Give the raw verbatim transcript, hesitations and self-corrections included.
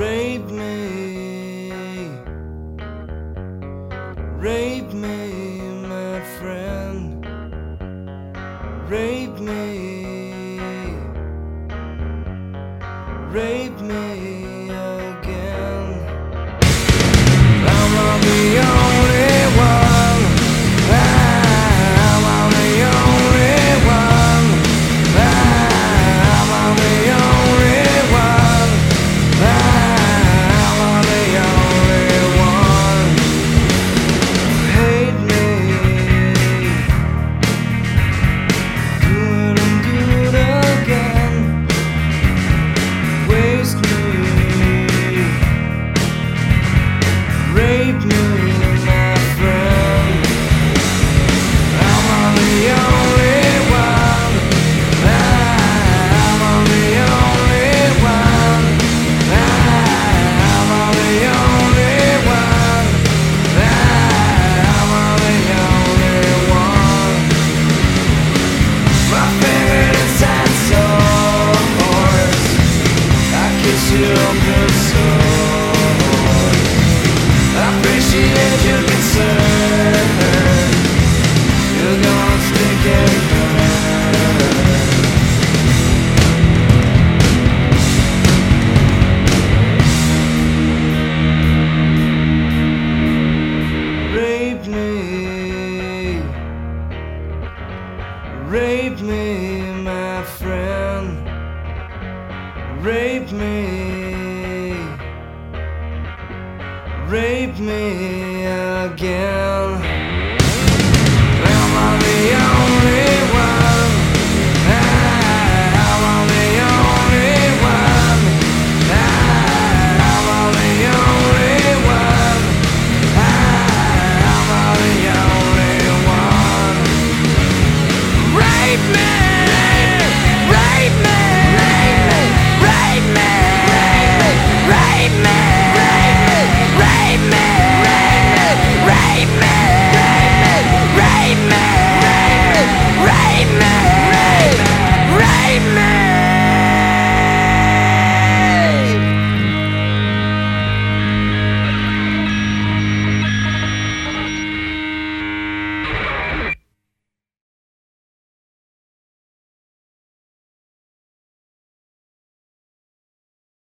Rape me, rape me, my friend. Rape me, rape me again. I'm not the only one. I'm not the only one. I'm not the only one. I'm not the only one. Hate me, do it and do it again. Waste me, rape me, my friend. I'm on the only one. I'm on the only one. I'm on the only one. I'm on the only one. My favorite inside source. I kiss you open source. I appreciate your concern. You're gonna stick and burn. Rape me, rape me, my friend. Rape me, rape me again.